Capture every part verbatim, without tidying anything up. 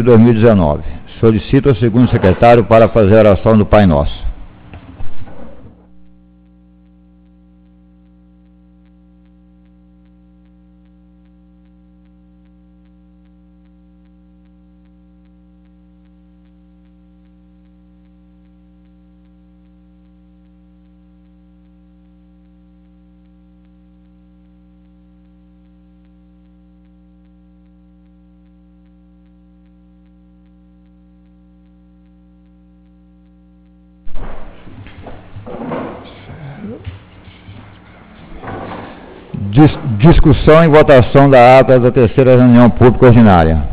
de dois mil e dezenove. Solicito ao segundo secretário para fazer a oração do Pai Nosso. Dis- discussão e votação da ata da terceira reunião pública ordinária.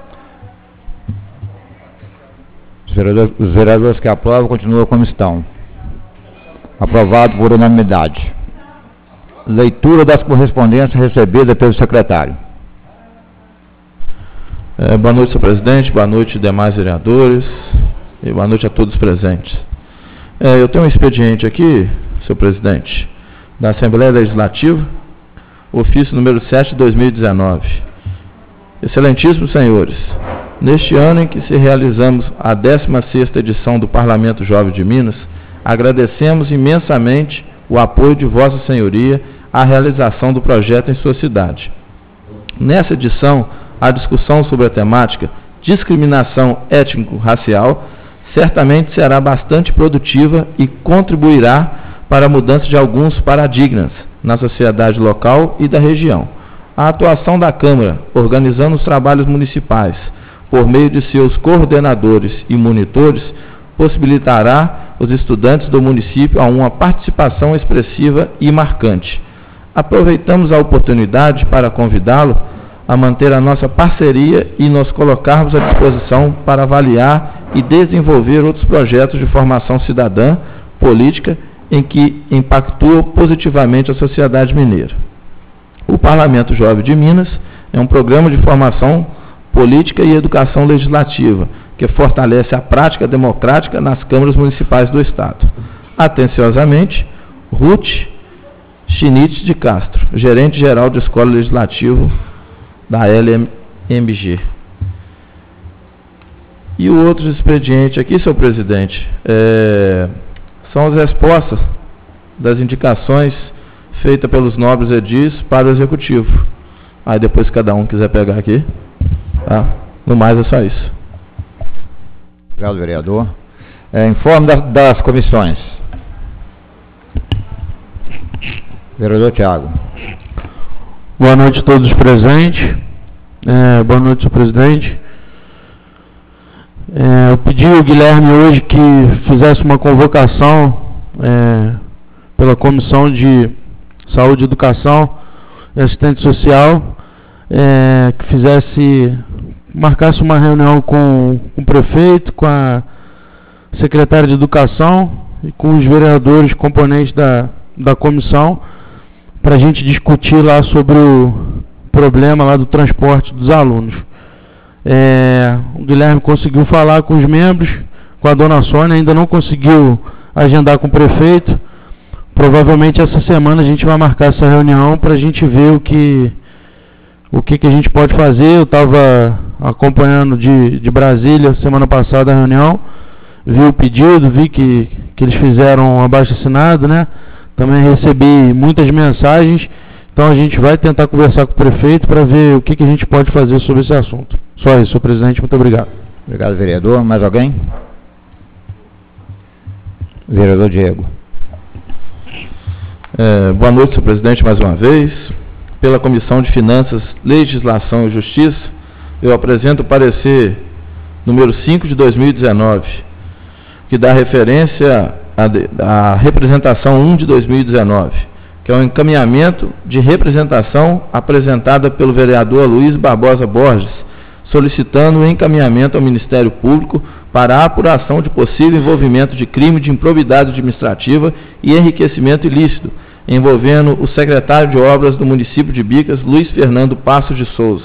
Os vereadores, os vereadores que aprovam continuam como estão. Aprovado por unanimidade. Leitura das correspondências recebidas pelo secretário. É, boa noite, senhor presidente, boa noite, demais vereadores, e boa noite a todos presentes. É, eu tenho um expediente aqui, senhor presidente, da Assembleia Legislativa, ofício número sete de dois mil e dezenove. Excelentíssimos senhores, neste ano em que se realizamos a décima sexta edição do Parlamento Jovem de Minas, agradecemos imensamente o apoio de Vossa Senhoria à realização do projeto em sua cidade. Nessa edição, a discussão sobre a temática discriminação étnico-racial certamente será bastante produtiva e contribuirá para a mudança de alguns paradigmas na sociedade local e da região. A atuação da Câmara, organizando os trabalhos municipais, por meio de seus coordenadores e monitores, possibilitará os estudantes do município a uma participação expressiva e marcante. Aproveitamos a oportunidade para convidá-lo a manter a nossa parceria e nos colocarmos à disposição para avaliar e desenvolver outros projetos de formação cidadã, política, em que impactua positivamente a sociedade mineira. O Parlamento Jovem de Minas é um programa de formação política e educação legislativa, que fortalece a prática democrática nas câmaras municipais do Estado. Atenciosamente, Ruth Schnitt de Castro, gerente-geral de Escola Legislativa da L M G. E o outro expediente aqui, senhor presidente, é... são as respostas das indicações feitas pelos nobres edis para o Executivo. Aí depois, se cada um quiser pegar aqui, tá? No mais, é só isso. Obrigado, vereador. É, informe das, das comissões. Vereador Tiago. Boa noite a todos presentes. É, boa noite, senhor presidente. É, eu pedi ao Guilherme hoje que fizesse uma convocação é, pela Comissão de Saúde, Educação e Assistente Social, é, que fizesse, marcasse uma reunião com, com o prefeito, com a secretária de Educação e com os vereadores componentes da, da comissão, para a gente discutir lá sobre o problema lá do transporte dos alunos. É, o Guilherme conseguiu falar com os membros, com a dona Sônia, ainda não conseguiu agendar com o prefeito. Provavelmente essa semana a gente vai marcar essa reunião para a gente ver o que, o que, que a gente pode fazer. Eu estava acompanhando de, de Brasília semana passada a reunião, vi o pedido, vi que, que eles fizeram um abaixo-assinado, né? Também recebi muitas mensagens, então a gente vai tentar conversar com o prefeito para ver o que, que a gente pode fazer sobre esse assunto. Só isso, senhor presidente, muito obrigado. Obrigado, vereador. Mais alguém? Vereador Diego. É, boa noite, senhor presidente, mais uma vez. Pela Comissão de Finanças, Legislação e Justiça, eu apresento o parecer número cinco de dois mil e dezenove, que dá referência à representação um de dois mil e dezenove, que é um encaminhamento de representação apresentada pelo vereador Luiz Barbosa Borges, solicitando o encaminhamento ao Ministério Público para a apuração de possível envolvimento de crime de improbidade administrativa e enriquecimento ilícito, envolvendo o secretário de Obras do município de Bicas, Luiz Fernando Passos de Souza.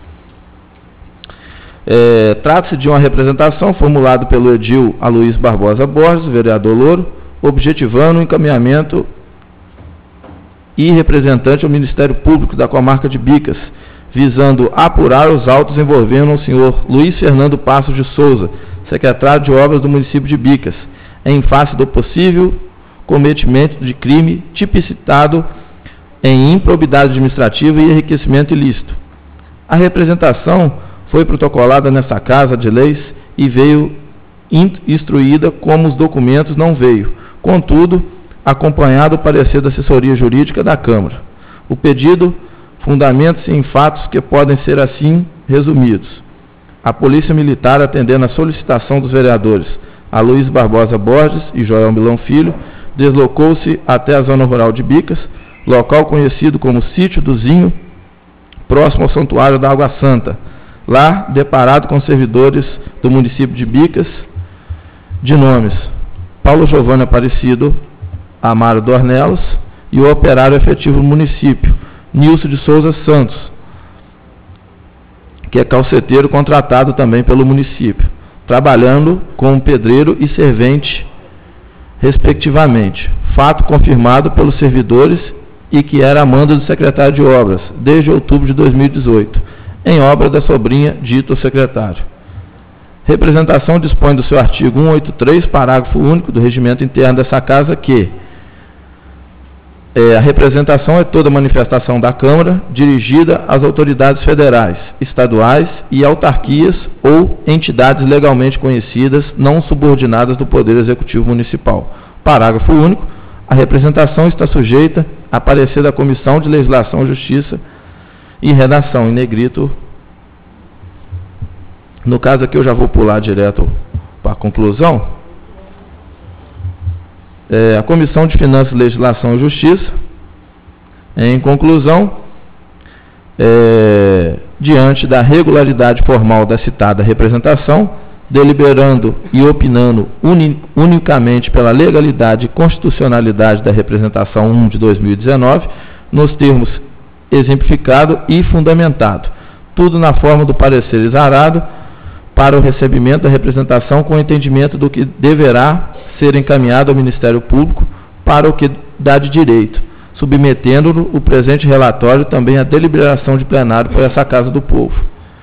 É, trata-se de uma representação formulada pelo edil Aloysio Barbosa Borges, vereador Louro, objetivando o encaminhamento e representante ao Ministério Público da comarca de Bicas, visando apurar os autos envolvendo o senhor Luiz Fernando Passos de Souza, secretário de Obras do município de Bicas, em face do possível cometimento de crime tipicitado em improbidade administrativa e enriquecimento ilícito. A representação foi protocolada nessa Casa de Leis e veio instruída como os documentos não veio, contudo, acompanhado o parecer da assessoria jurídica da Câmara. O pedido fundamenta-se em fatos que podem ser assim resumidos. A Polícia Militar, atendendo à solicitação dos vereadores Aloysio Barbosa Borges e Joel Milão Filho, deslocou-se até a zona rural de Bicas, local conhecido como Sítio do Zinho, próximo ao Santuário da Água Santa. Lá, deparado com servidores do município de Bicas, de nomes Paulo Giovanni Aparecido Amaro Dornelos e o operário efetivo do município, Nilson de Souza Santos, que é calceteiro contratado também pelo município, trabalhando como pedreiro e servente, respectivamente. Fato confirmado pelos servidores e que era a mando do secretário de Obras, desde outubro de dois mil e dezoito, em obra da sobrinha dito ao secretário. Representação dispõe do seu artigo cento e oitenta e três, parágrafo único do regimento interno dessa Casa, que é, a representação é toda manifestação da Câmara dirigida às autoridades federais, estaduais e autarquias ou entidades legalmente conhecidas, não subordinadas do Poder Executivo Municipal. Parágrafo único. A representação está sujeita a parecer da Comissão de Legislação, Justiça e Redação, em negrito. No caso aqui eu já vou pular direto para a conclusão. É, a Comissão de Finanças, Legislação e Justiça, em conclusão, é, diante da regularidade formal da citada representação, deliberando e opinando uni, unicamente pela legalidade e constitucionalidade da representação um de dois mil e dezenove, nos termos exemplificado e fundamentado, tudo na forma do parecer exarado, para o recebimento da representação com o entendimento do que deverá ser encaminhado ao Ministério Público para o que dá de direito, submetendo o presente relatório também à deliberação de plenário por essa Casa do Povo.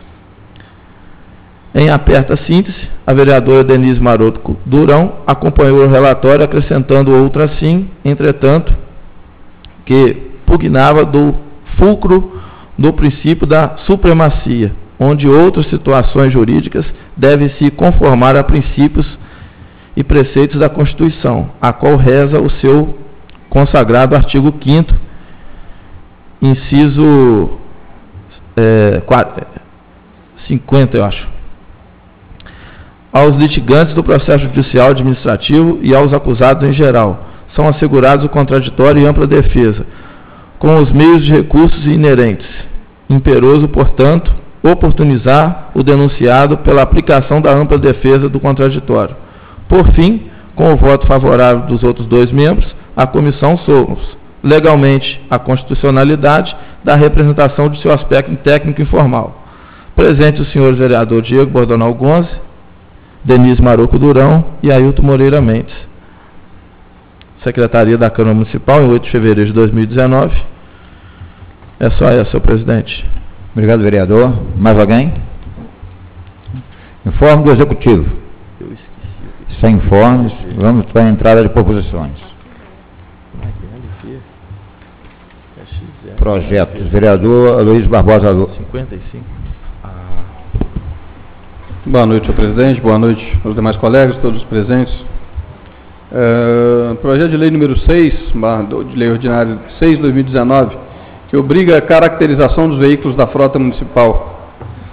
Em aperta síntese, a vereadora Denise Maroto Durão acompanhou o relatório, acrescentando outra assim, entretanto, que pugnava do fulcro do princípio da supremacia, onde outras situações jurídicas devem se conformar a princípios e preceitos da Constituição, a qual reza o seu consagrado artigo quinto, inciso é, cinquenta, eu acho. Aos litigantes do processo judicial administrativo e aos acusados em geral, são assegurados o contraditório e ampla defesa, com os meios de recursos inerentes. Imperoso, portanto, oportunizar o denunciado pela aplicação da ampla defesa do contraditório. Por fim, com o voto favorável dos outros dois membros, a comissão somos legalmente a constitucionalidade da representação de seu aspecto técnico e informal. Presente o senhor vereador Diego Bordonal Gonze, Denise Maroco Durão e Ailton Moreira Mendes. Secretaria da Câmara Municipal, em oito de fevereiro de dois mil e dezenove. É só essa, senhor presidente. Obrigado, vereador. Mais alguém? Informe do Executivo. Eu esqueci. Sem informes, vamos para a entrada de proposições. Projetos. Vereador Aloysio Barbosa. cinquenta e cinco. Boa noite, senhor presidente. Boa noite aos demais colegas, todos os presentes. É, projeto de lei número seis, de lei ordinária seis de dois mil e dezenove, que obriga a caracterização dos veículos da frota municipal.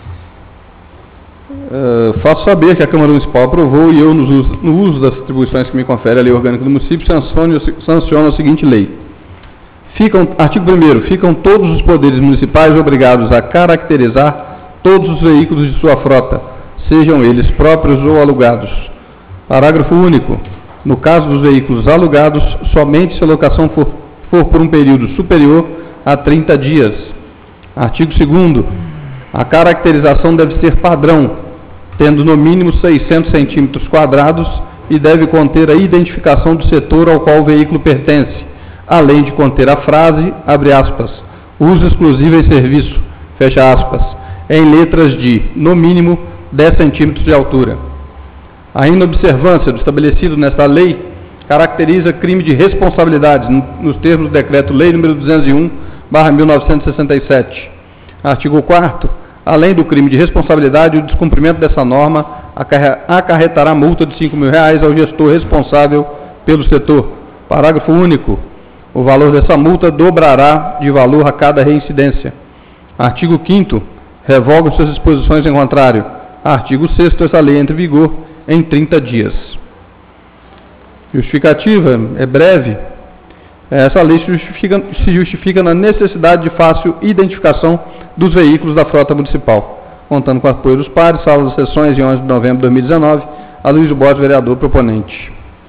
É, faço saber que a Câmara Municipal aprovou e eu, no uso, no uso das atribuições que me confere a lei orgânica do município, sanciono, sanciono a seguinte lei. Ficam, artigo primeiro, ficam todos os poderes municipais obrigados a caracterizar todos os veículos de sua frota, sejam eles próprios ou alugados. Parágrafo único. No caso dos veículos alugados, somente se a locação for, for por um período superior a trinta dias. Artigo segundo. A caracterização deve ser padrão, tendo no mínimo seiscentos centímetros quadrados e deve conter a identificação do setor ao qual o veículo pertence, além de conter a frase, abre aspas, uso exclusivo em serviço, fecha aspas, em letras de, no mínimo, dez centímetros de altura. A inobservância do estabelecido nesta lei caracteriza crime de responsabilidade nos termos do Decreto-Lei número duzentos e um, barra mil novecentos e sessenta e sete. Artigo quarto. Além do crime de responsabilidade, o descumprimento dessa norma acarretará multa de cinco mil reais ao gestor responsável pelo setor. Parágrafo único. O valor dessa multa dobrará de valor a cada reincidência. Artigo quinto. Revoga suas disposições em contrário. Artigo sexto. Essa lei entra em vigor em trinta dias. Justificativa é breve. Essa lei se justifica, se justifica na necessidade de fácil identificação dos veículos da frota municipal, contando com o apoio dos pares, sala das sessões, em onze de novembro de dois mil e dezenove, Aloysio Borges, vereador proponente.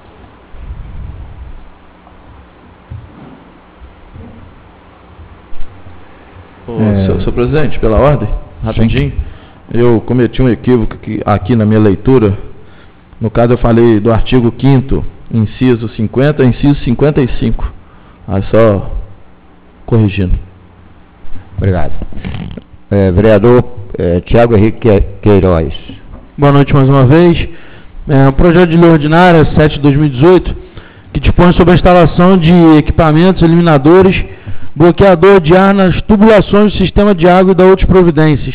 Ô, é... senhor, senhor presidente, pela ordem, rapidinho, sim. Eu cometi um equívoco aqui, aqui na minha leitura. No caso, eu falei do artigo quinto, inciso cinquenta, inciso cinquenta e cinco. Aí só corrigindo. Obrigado. É, vereador é, Tiago Henrique Queiroz. Boa noite mais uma vez. É, o projeto de lei ordinária sete de dois mil e dezoito, que dispõe sobre a instalação de equipamentos eliminadores, bloqueador de ar nas tubulações do sistema de água e da outras providências.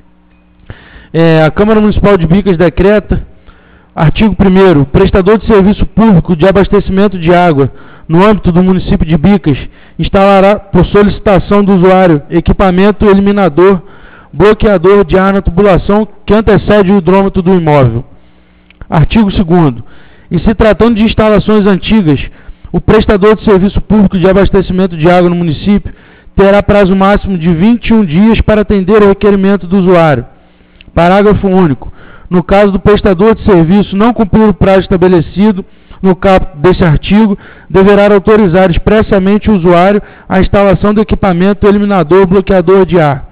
É, a Câmara Municipal de Bicas decreta, artigo primeiro, prestador de serviço público de abastecimento de água no âmbito do município de Bicas instalará, por solicitação do usuário, equipamento eliminador, bloqueador de ar na tubulação que antecede o hidrômetro do imóvel. Artigo segundo. Em se tratando de instalações antigas, o prestador de serviço público de abastecimento de água no município terá prazo máximo de vinte e um dias para atender o requerimento do usuário. Parágrafo único. No caso do prestador de serviço não cumprir o prazo estabelecido no caput deste artigo, deverá autorizar expressamente o usuário a instalação do equipamento eliminador bloqueador de ar.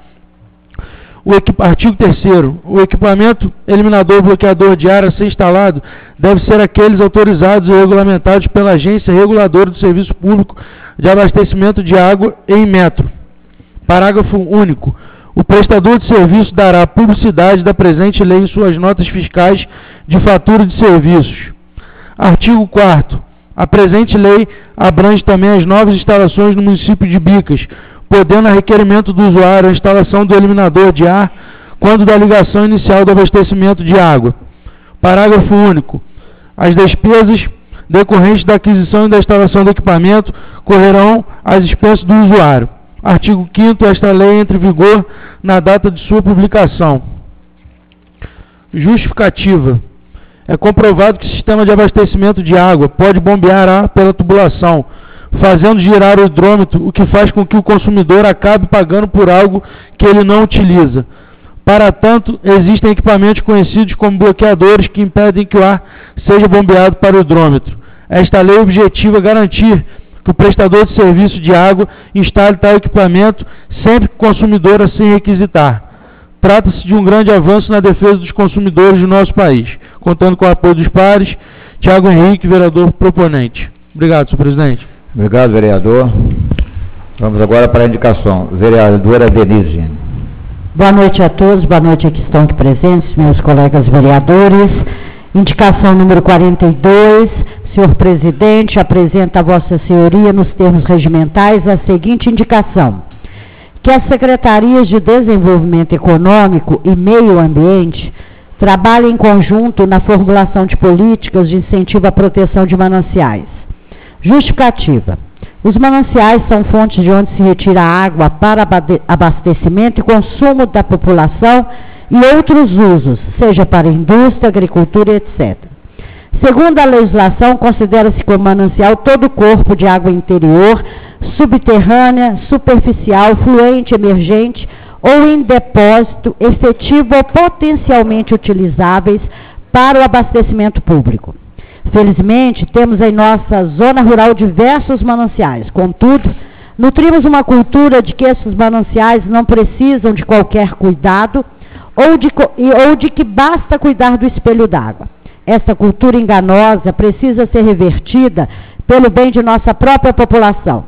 O artigo terceiro. O equipamento eliminador bloqueador de ar a ser instalado deve ser aqueles autorizados e regulamentados pela Agência Reguladora do Serviço Público de Abastecimento de Água em Metro. Parágrafo único. O prestador de serviço dará publicidade da presente lei em suas notas fiscais de fatura de serviços. Artigo quarto. A presente lei abrange também as novas instalações no município de Bicas, podendo a requerimento do usuário a instalação do eliminador de ar quando da ligação inicial do abastecimento de água. Parágrafo único. As despesas decorrentes da aquisição e da instalação do equipamento correrão às expensas do usuário. Artigo quinto. Esta lei entra em vigor na data de sua publicação. Justificativa. É comprovado que o sistema de abastecimento de água pode bombear ar pela tubulação, fazendo girar o hidrômetro, o que faz com que o consumidor acabe pagando por algo que ele não utiliza. Para tanto, existem equipamentos conhecidos como bloqueadores que impedem que o ar seja bombeado para o hidrômetro. Esta lei objetiva garantir que o prestador de serviço de água instale tal equipamento sempre que o consumidor assim requisitar. Trata-se de um grande avanço na defesa dos consumidores do nosso país. Contando com o apoio dos pares, Tiago Henrique, vereador proponente. Obrigado, senhor presidente. Obrigado, vereador. Vamos agora para a indicação. Vereadora Denise. Boa noite a todos, boa noite a que estão aqui presentes, meus colegas vereadores. Indicação número quarenta e dois. Senhor presidente, apresenta a vossa senhoria, nos termos regimentais, a seguinte indicação: que as secretarias de Desenvolvimento Econômico e Meio Ambiente trabalhem em conjunto na formulação de políticas de incentivo à proteção de mananciais. Justificativa. Os mananciais são fontes de onde se retira água para abastecimento e consumo da população e outros usos, seja para indústria, agricultura, etcétera. Segundo a legislação, considera-se como manancial todo o corpo de água interior, subterrânea, superficial, fluente, emergente ou em depósito efetivo ou potencialmente utilizáveis para o abastecimento público. Felizmente, temos em nossa zona rural diversos mananciais. Contudo, nutrimos uma cultura de que esses mananciais não precisam de qualquer cuidado ou de, ou de que basta cuidar do espelho d'água. Essa cultura enganosa precisa ser revertida pelo bem de nossa própria população.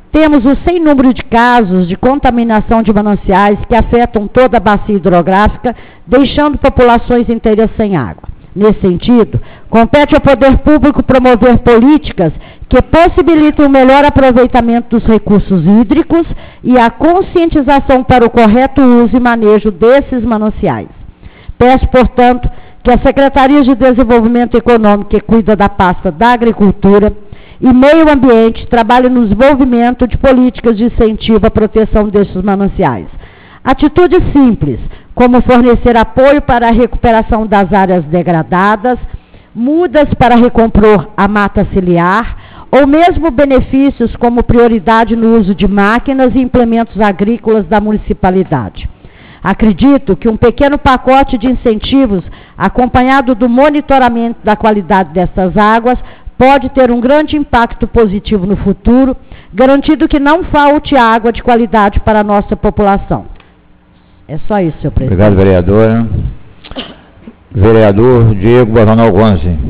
Temos um sem número de casos de contaminação de mananciais que afetam toda a bacia hidrográfica, deixando populações inteiras sem água. Nesse sentido, compete ao poder público promover políticas que possibilitem o melhor aproveitamento dos recursos hídricos e a conscientização para o correto uso e manejo desses mananciais. Peço, portanto, que a Secretaria de Desenvolvimento Econômico, que cuida da pasta da Agricultura e Meio Ambiente, trabalhe no desenvolvimento de políticas de incentivo à proteção destes mananciais. Atitudes simples, como fornecer apoio para a recuperação das áreas degradadas, mudas para recompor a mata ciliar, ou mesmo benefícios como prioridade no uso de máquinas e implementos agrícolas da municipalidade. Acredito que um pequeno pacote de incentivos, acompanhado do monitoramento da qualidade dessas águas, pode ter um grande impacto positivo no futuro, garantindo que não falte água de qualidade para a nossa população. É só isso, senhor presidente. Obrigado, vereadora. Vereador Diego Borgonal Gonzi.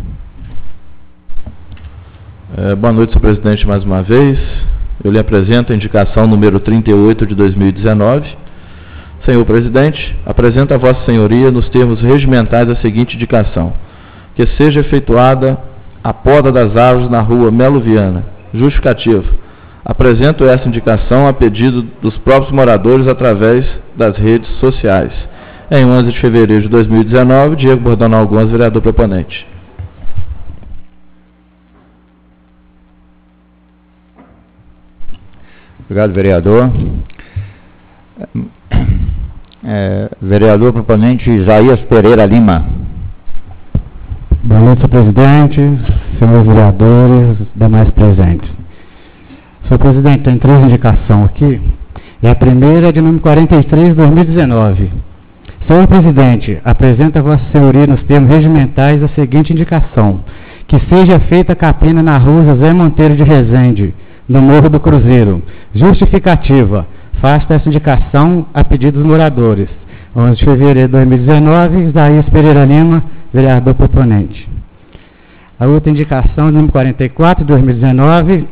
É, boa noite, senhor presidente, mais uma vez. Eu lhe apresento a indicação número trinta e oito de dois mil e dezenove. Senhor presidente, apresento a vossa senhoria nos termos regimentais a seguinte indicação: que seja efetuada a poda das árvores na rua Melo Viana. Justificativo: apresento essa indicação a pedido dos próprios moradores através das redes sociais. Em onze de fevereiro de dois mil e dezenove, Diego Borgonal Gonzi, vereador proponente. Obrigado, vereador. É, vereador proponente Isaías Pereira Lima. Boa noite, senhor presidente, senhores vereadores, demais presentes. Senhor presidente, tem três indicações aqui, e a primeira é de número quarenta e três de dois mil e dezenove. Senhor presidente, apresenta a vossa senhoria nos termos regimentais a seguinte indicação: que seja feita a capina na rua José Monteiro de Rezende, no Morro do Cruzeiro. Justificativa: faça essa indicação a pedido dos moradores. onze de fevereiro de dois mil e dezenove, Isaías Pereira Lima, vereador proponente. A outra indicação, número quarenta e quatro de dois mil e dezenove.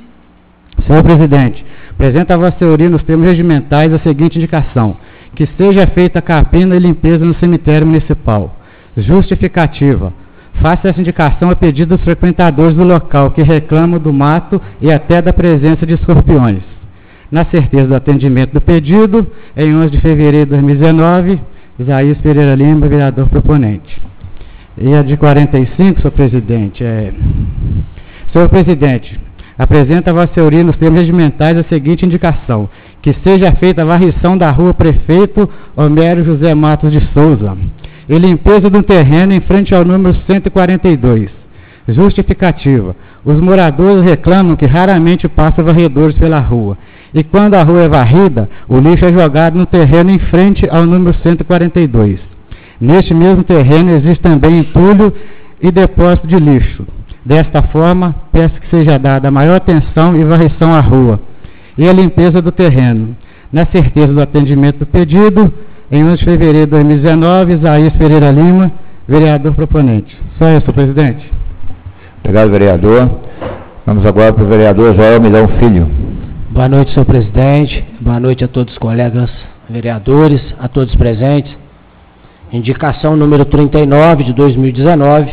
Senhor presidente, apresenta a vossa senhoria nos termos regimentais a seguinte indicação: que seja feita a capina e limpeza no cemitério municipal. Justificativa: faça essa indicação a pedido dos frequentadores do local que reclamam do mato e até da presença de escorpiões. Na certeza do atendimento do pedido, em onze de fevereiro de dois mil e dezenove, Isaías Pereira Lima, vereador proponente. E a de quarenta e cinco, senhor presidente, é... Senhor presidente, apresenta a vossa senhoria nos termos regimentais a seguinte indicação: que seja feita a varrição da rua Prefeito Homero José Matos de Souza e limpeza do terreno em frente ao número cento e quarenta e dois. Justificativa: os moradores reclamam que raramente passam varredores pela rua, e quando a rua é varrida, o lixo é jogado no terreno em frente ao número cento e quarenta e dois. Neste mesmo terreno existe também entulho e depósito de lixo. Desta forma, peço que seja dada maior atenção e varrição à rua e a limpeza do terreno. Na certeza do atendimento do pedido, em onze de fevereiro de dois mil e dezenove, Isaías Pereira Lima, vereador proponente. Só isso, presidente. Obrigado, vereador. Vamos agora para o vereador Joel Milão Filho. Boa noite, senhor presidente. Boa noite a todos os colegas vereadores, a todos presentes. Indicação número trinta e nove de dois mil e dezenove.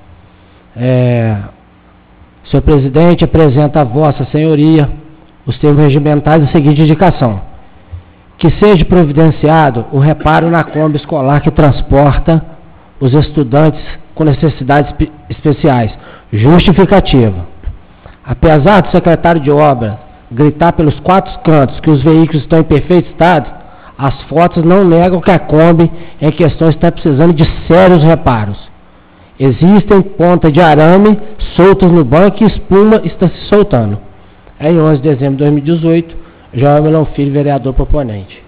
É, senhor presidente, apresenta a vossa senhoria os termos regimentais a seguinte indicação: que seja providenciado o reparo na Kombi escolar que transporta os estudantes com necessidades especiais. Justificativa: apesar do secretário de obra gritar pelos quatro cantos que os veículos estão em perfeito estado, as fotos não negam que a Kombi em questão está precisando de sérios reparos. Existem pontas de arame soltas no banco e espuma está se soltando. Em onze de dezembro de dois mil e dezoito, Joel Milão Filho, vereador proponente.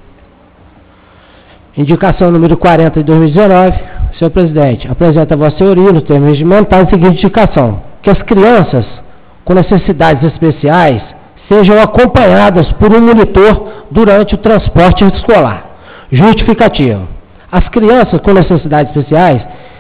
Indicação número quarenta de dois mil e dezenove. Senhor presidente, apresenta a vossa senhoria no termo regimental a seguinte indicação: que as crianças com necessidades especiais sejam acompanhadas por um monitor durante o transporte escolar. Justificativa: as crianças com necessidades especiais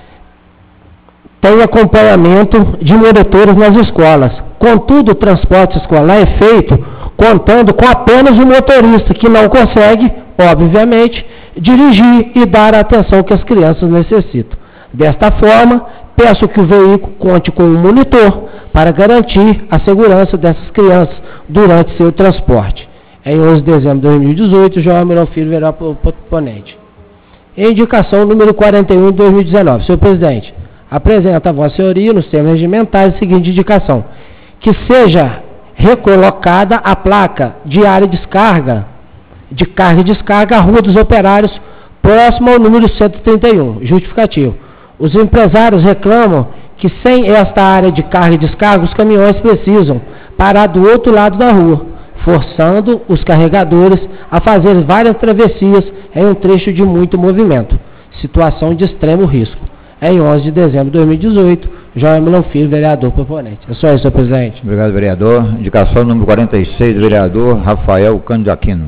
têm acompanhamento de monitores nas escolas. Contudo, o transporte escolar é feito contando com apenas o motorista que não consegue, obviamente, dirigir e dar a atenção que as crianças necessitam. Desta forma, peço que o veículo conte com um monitor para garantir a segurança dessas crianças durante seu transporte. Em onze de dezembro de dois mil e dezoito, João Milão Filho, vereador proponente. Indicação número quarenta e um de dois mil e dezenove. Senhor presidente, apresenta a vossa senhoria, nos termos regimentais, a seguinte indicação: que seja recolocada a placa de área de descarga, de carga e descarga à Rua dos Operários, próximo ao número cento e trinta e um. Justificativo: os empresários reclamam que sem esta área de carga e descarga, os caminhões precisam parar do outro lado da rua, forçando os carregadores a fazer várias travessias em um trecho de muito movimento. Situação de extremo risco. Em onze de dezembro de dois mil e dezoito, João Milão Filho, vereador proponente. É só isso, senhor presidente. Obrigado, vereador. Indicação número quarenta e seis, vereador Rafael Cândido Aquino.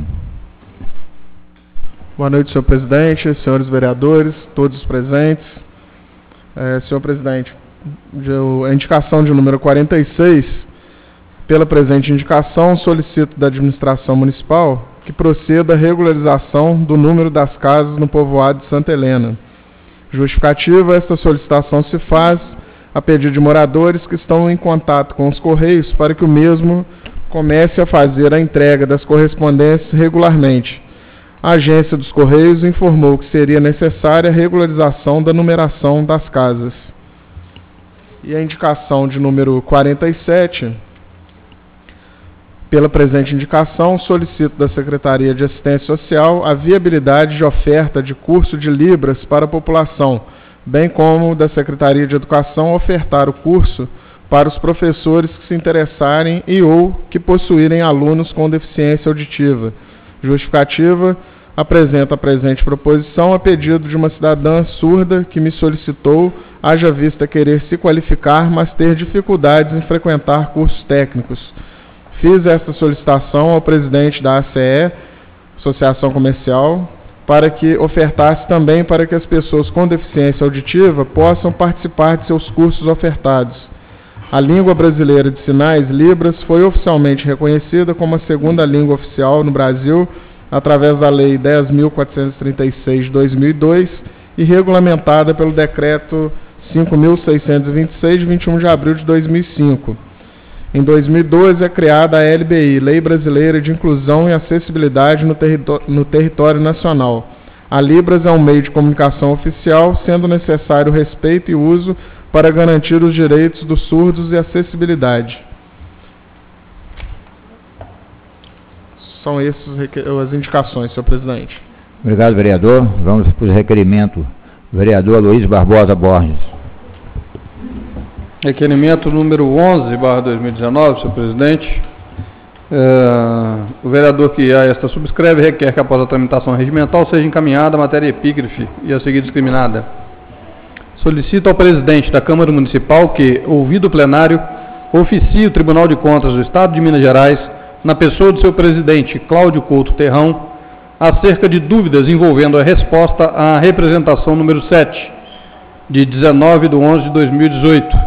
Boa noite, senhor presidente, senhores vereadores, todos os presentes. É, senhor presidente, a indicação de número quarenta e seis, pela presente indicação, solicito da administração municipal que proceda a regularização do número das casas no povoado de Santa Helena. Justificativa: esta solicitação se faz a pedido de moradores que estão em contato com os Correios para que o mesmo comece a fazer a entrega das correspondências regularmente. A agência dos Correios informou que seria necessária a regularização da numeração das casas. E a indicação de número quarenta e sete, pela presente indicação, solicito da Secretaria de Assistência Social a viabilidade de oferta de curso de Libras para a população, bem como da Secretaria de Educação ofertar o curso para os professores que se interessarem e ou que possuírem alunos com deficiência auditiva. Justificativa: apresento a presente proposição a pedido de uma cidadã surda que me solicitou, haja vista querer se qualificar, mas ter dificuldades em frequentar cursos técnicos. Fiz esta solicitação ao presidente da A C E, Associação Comercial, para que ofertasse também para que as pessoas com deficiência auditiva possam participar de seus cursos ofertados. A língua brasileira de sinais, Libras, foi oficialmente reconhecida como a segunda língua oficial no Brasil, através da Lei dez mil quatrocentos e trinta e seis de dois mil e dois e regulamentada pelo Decreto cinco mil seiscentos e vinte e seis, de vinte e um de abril de dois mil e cinco. Em dois mil e doze é criada a L B I, Lei Brasileira de Inclusão e Acessibilidade no, território, no território nacional. A Libras é um meio de comunicação oficial, sendo necessário respeito e uso para garantir os direitos dos surdos e acessibilidade. São essas as indicações, senhor presidente. Obrigado, vereador. Vamos para o requerimento. Vereador Luiz Barbosa Borges. Requerimento número onze, barra dois mil e dezenove, senhor presidente. É, o vereador que a esta subscreve requer que, após a tramitação regimental, seja encaminhada a matéria epígrafe e a seguir discriminada. Solicito ao presidente da Câmara Municipal que, ouvido o plenário, oficie o Tribunal de Contas do Estado de Minas Gerais, na pessoa do seu presidente, Cláudio Couto Terrão, acerca de dúvidas envolvendo a resposta à representação número sete, de dezenove de onze de dois mil e dezoito.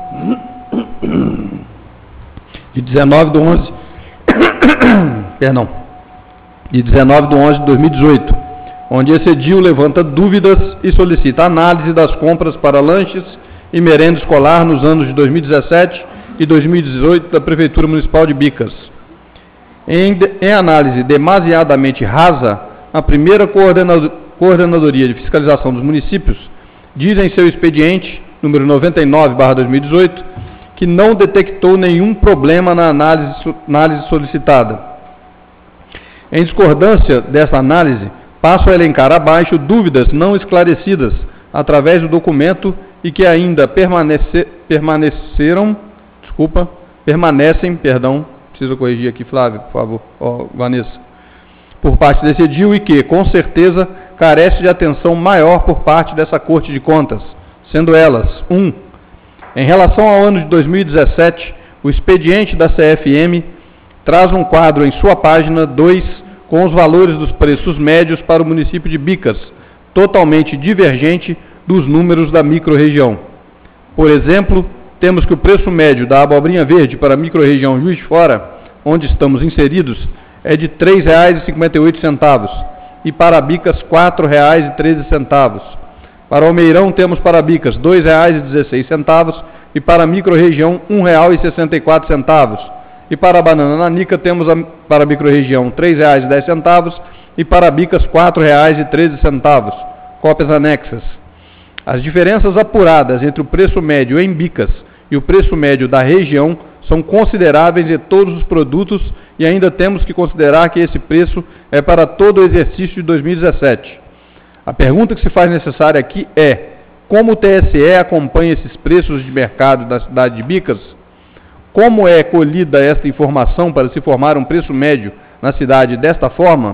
De dezenove de onze, perdão, de dezenove de onze de dois mil e dezoito, onde esse edil levanta dúvidas e solicita análise das compras para lanches e merenda escolar nos anos de dois mil e dezessete e dois mil e dezoito da Prefeitura Municipal de Bicas. Em, em análise demasiadamente rasa, a primeira Coordenadoria de Fiscalização dos Municípios diz em seu expediente, número noventa e nove barra dois mil e dezoito, que não detectou nenhum problema na análise, análise solicitada. Em discordância dessa análise, passo a elencar abaixo dúvidas não esclarecidas através do documento e que ainda permanece, permaneceram, desculpa, permanecem, perdão, preciso corrigir aqui, Flávio, por favor, oh, Vanessa, por parte desse edil e que, com certeza, carece de atenção maior por parte dessa Corte de Contas, sendo elas: um. Em relação ao ano de dois mil e dezessete, o expediente da C F M traz um quadro em sua página dois com os valores dos preços médios para o município de Bicas, totalmente divergente dos números da microrregião. Por exemplo, temos que o preço médio da abobrinha verde para a microrregião Juiz de Fora, onde estamos inseridos, é de três reais e cinquenta e oito centavos e para Bicas quatro reais e treze centavos. Para Almeirão temos para Bicas dois reais e dezesseis centavos e para a microrregião um real e sessenta e quatro centavos. E para a banana nanica temos a, para a microrregião três reais e dez centavos e para Bicas quatro reais e treze centavos. Cópias anexas. As diferenças apuradas entre o preço médio em Bicas e o preço médio da região são consideráveis em todos os produtos e ainda temos que considerar que esse preço é para todo o exercício de dois mil e dezessete. A pergunta que se faz necessária aqui é: como o T S E acompanha esses preços de mercado da cidade de Bicas? Como é colhida esta informação para se formar um preço médio na cidade desta forma?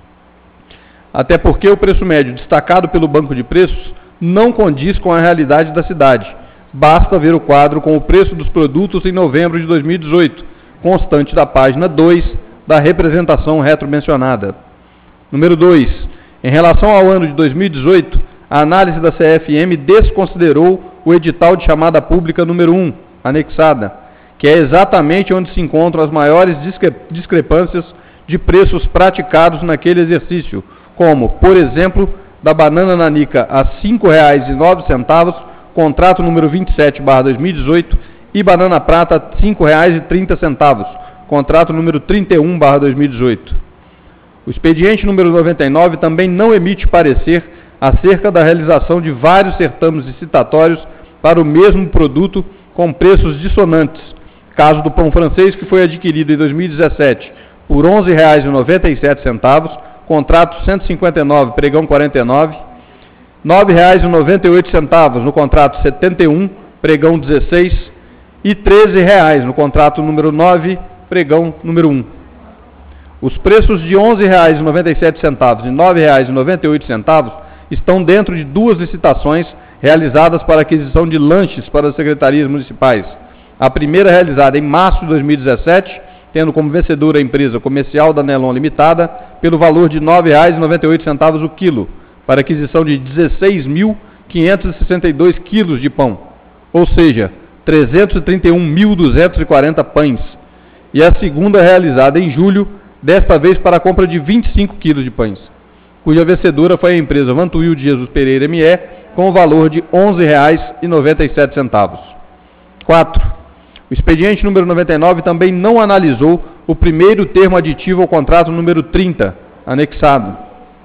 Até porque o preço médio destacado pelo Banco de Preços não condiz com a realidade da cidade. Basta ver o quadro com o preço dos produtos em novembro de dois mil e dezoito, constante da página dois da representação retromencionada. Número dois. Em relação ao ano de dois mil e dezoito, a análise da C F M desconsiderou o edital de chamada pública número um, anexada, que é exatamente onde se encontram as maiores discre discrepâncias de preços praticados naquele exercício, como, por exemplo, da banana nanica a cinco reais e nove centavos, contrato número vinte e sete barra dois mil e dezoito, e banana prata a cinco reais e trinta centavos, contrato número trinta e um barra dois mil e dezoito. O expediente número noventa e nove também não emite parecer acerca da realização de vários certames licitatórios para o mesmo produto com preços dissonantes. Caso do pão francês, que foi adquirido em dois mil e dezessete por onze reais e noventa e sete centavos, contrato cento e cinquenta e nove, pregão quarenta e nove, nove reais e noventa e oito centavos no contrato setenta e um, pregão dezesseis, e treze reais no contrato número nove, pregão número um. Os preços de onze reais e noventa e sete centavos e nove reais e noventa e oito centavos estão dentro de duas licitações realizadas para aquisição de lanches para as secretarias municipais. A primeira realizada em março de dois mil e dezessete, tendo como vencedora a empresa comercial da Nelon Limitada, pelo valor de nove reais e noventa e oito centavos o quilo, para aquisição de dezesseis mil quinhentos e sessenta e dois quilos de pão, ou seja, trezentos e trinta e um mil duzentos e quarenta pães. E a segunda realizada em julho, desta vez para a compra de vinte e cinco quilos de pães, cuja vencedora foi a empresa Vantuil de Jesus Pereira M E, com o valor de onze reais e noventa e sete centavos. quatro. O expediente número noventa e nove também não analisou o primeiro termo aditivo ao contrato número trinta, anexado,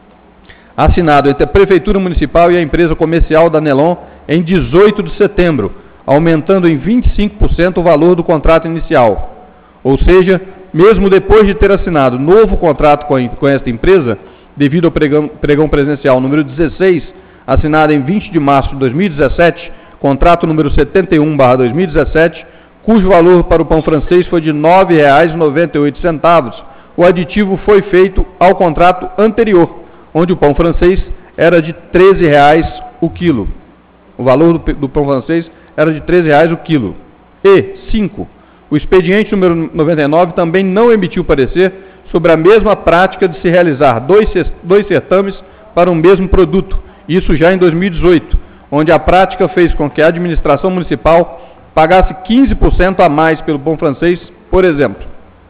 assinado entre a Prefeitura Municipal e a empresa comercial da Nelon em dezoito de setembro, aumentando em vinte e cinco por cento o valor do contrato inicial. Ou seja, mesmo depois de ter assinado novo contrato com, a, com esta empresa, devido ao pregão, pregão presencial número dezesseis, assinado em vinte de março de dois mil e dezessete, contrato número setenta e um barra dois mil e dezessete, cujo valor para o pão francês foi de nove reais e noventa e oito centavos, o aditivo foi feito ao contrato anterior, onde o pão francês era de treze reais o quilo. O valor do, do pão francês era de treze reais o quilo. E cinco. O expediente número noventa e nove também não emitiu parecer sobre a mesma prática de se realizar dois, dois certames para um mesmo produto, isso já em dois mil e dezoito, onde a prática fez com que a administração municipal pagasse quinze por cento a mais pelo pão francês, por exemplo.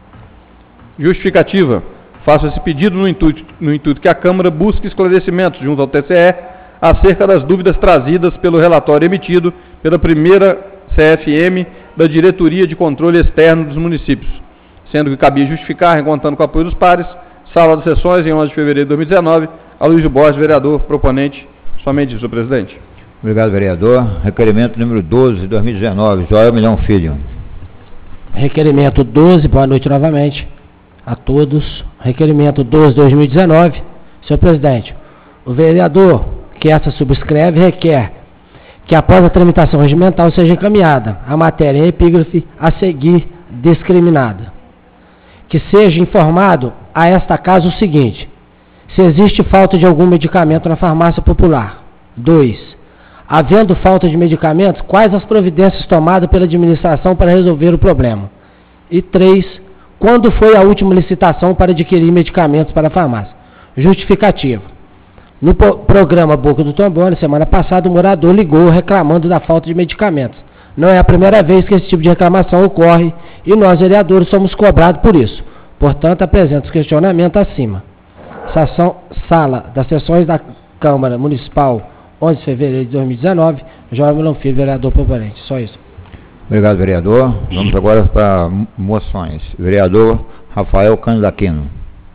Justificativa. Faço esse pedido no intuito, no intuito que a Câmara busque esclarecimentos junto ao T C E acerca das dúvidas trazidas pelo relatório emitido pela primeira C F M da Diretoria de Controle Externo dos Municípios, sendo que cabia justificar, contando com o apoio dos pares, sala de sessões em onze de fevereiro de dois mil e dezenove, Aloysio Borges, vereador, proponente, somente, senhor presidente. Obrigado, vereador. Requerimento número doze de dois mil e dezenove, Joel Milhão Filho. Requerimento doze, boa noite novamente a todos. Requerimento doze de dois mil e dezenove, senhor presidente, o vereador que essa subscreve requer que após a tramitação regimental seja encaminhada a matéria em epígrafe a seguir discriminada. Que seja informado a esta casa o seguinte: se existe falta de algum medicamento na farmácia popular. dois. Havendo falta de medicamentos, quais as providências tomadas pela administração para resolver o problema? E três. Quando foi a última licitação para adquirir medicamentos para a farmácia? Justificativa. No pro programa Boca do Trombone, semana passada, o morador ligou reclamando da falta de medicamentos. Não é a primeira vez que esse tipo de reclamação ocorre e nós, vereadores, somos cobrados por isso. Portanto, apresento os questionamentos acima. Sessão, sala das sessões da Câmara Municipal, onze de fevereiro de dois mil e dezenove, Jorge Milão Filho, vereador proponente. Só isso. Obrigado, vereador. Vamos agora para moções. Vereador Rafael Cândido Aquino.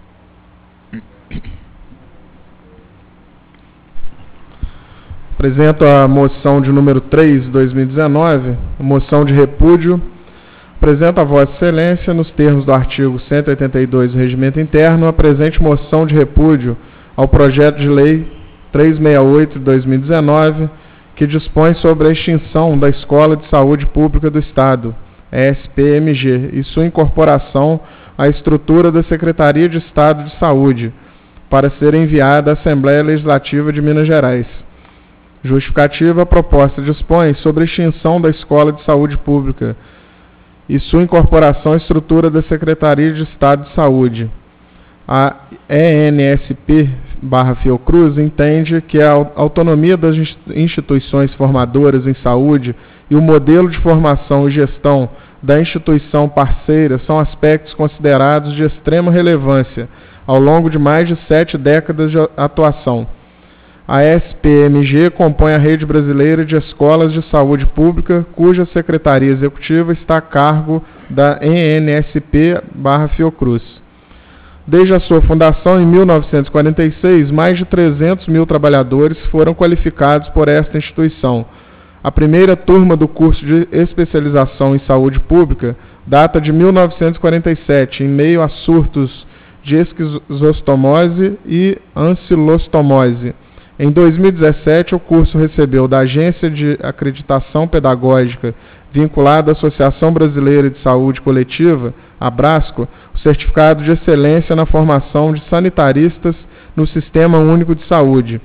Apresento a moção de número três de dois mil e dezenove, moção de repúdio. Apresento a Vossa Excelência, nos termos do artigo cento e oitenta e dois do Regimento Interno, a presente moção de repúdio ao projeto de lei trezentos e sessenta e oito de dois mil e dezenove, que dispõe sobre a extinção da Escola de Saúde Pública do Estado, S P M G, e sua incorporação à estrutura da Secretaria de Estado de Saúde, para ser enviada à Assembleia Legislativa de Minas Gerais. Justificativa: a proposta dispõe sobre a extinção da Escola de Saúde Pública e sua incorporação à estrutura da Secretaria de Estado de Saúde. A E N S P barra Fiocruz entende que a autonomia das instituições formadoras em saúde e o modelo de formação e gestão da instituição parceira são aspectos considerados de extrema relevância ao longo de mais de sete décadas de atuação. A S P M G compõe a rede brasileira de escolas de saúde pública, cuja secretaria executiva está a cargo da E N S P barra Fiocruz. Desde a sua fundação em mil novecentos e quarenta e seis, mais de trezentos mil trabalhadores foram qualificados por esta instituição. A primeira turma do curso de especialização em saúde pública data de mil novecentos e quarenta e sete, em meio a surtos de esquizostomose e ancilostomose. Em dois mil e dezessete, o curso recebeu da Agência de Acreditação Pedagógica vinculada à Associação Brasileira de Saúde Coletiva, Abrasco, o certificado de excelência na formação de sanitaristas no Sistema Único de Saúde.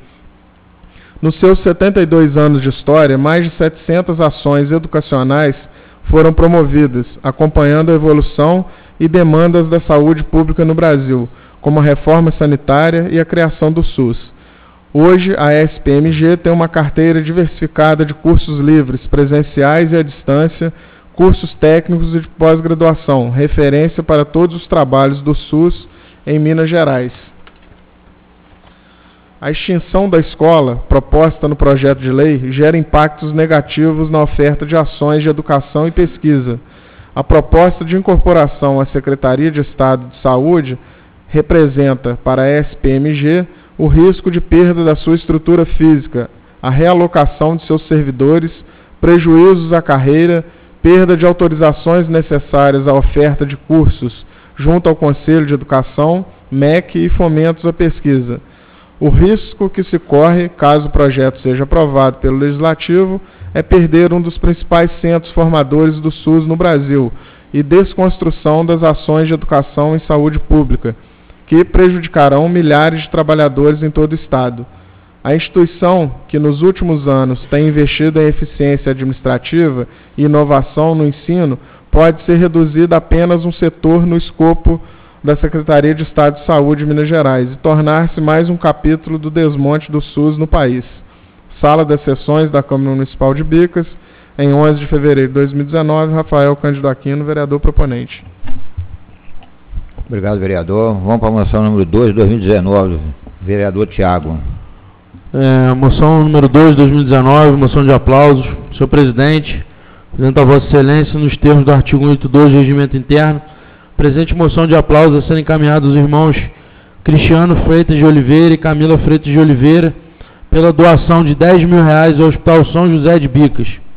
Nos seus setenta e dois anos de história, mais de setecentas ações educacionais foram promovidas, acompanhando a evolução e demandas da saúde pública no Brasil, como a reforma sanitária e a criação do SUS. Hoje, a S P M G tem uma carteira diversificada de cursos livres, presenciais e à distância, cursos técnicos e de pós-graduação, referência para todos os trabalhos do SUS em Minas Gerais. A extinção da escola, proposta no projeto de lei, gera impactos negativos na oferta de ações de educação e pesquisa. A proposta de incorporação à Secretaria de Estado de Saúde representa, para a S P M G, o risco de perda da sua estrutura física, a realocação de seus servidores, prejuízos à carreira, perda de autorizações necessárias à oferta de cursos junto ao Conselho de Educação, M E C e fomentos à pesquisa. O risco que se corre, caso o projeto seja aprovado pelo Legislativo, é perder um dos principais centros formadores do SUS no Brasil e desconstrução das ações de educação em saúde pública, que prejudicarão milhares de trabalhadores em todo o Estado. A instituição, que nos últimos anos tem investido em eficiência administrativa e inovação no ensino, pode ser reduzida a apenas um setor no escopo da Secretaria de Estado de Saúde de Minas Gerais e tornar-se mais um capítulo do desmonte do SUS no país. Sala das Sessões da Câmara Municipal de Bicas, em onze de fevereiro de dois mil e dezenove, Rafael Cândido Aquino, vereador proponente. Obrigado, vereador. Vamos para a moção número dois de dois mil e dezenove, vereador Tiago. É, moção número dois de dois mil e dezenove, moção de aplausos. Senhor presidente, apresento a Vossa Excelência, nos termos do artigo cento e oitenta e dois do Regimento Interno, presente moção de aplausos a serem encaminhados aos irmãos Cristiano Freitas de Oliveira e Camila Freitas de Oliveira pela doação de dez mil reais ao Hospital São José de Bicas.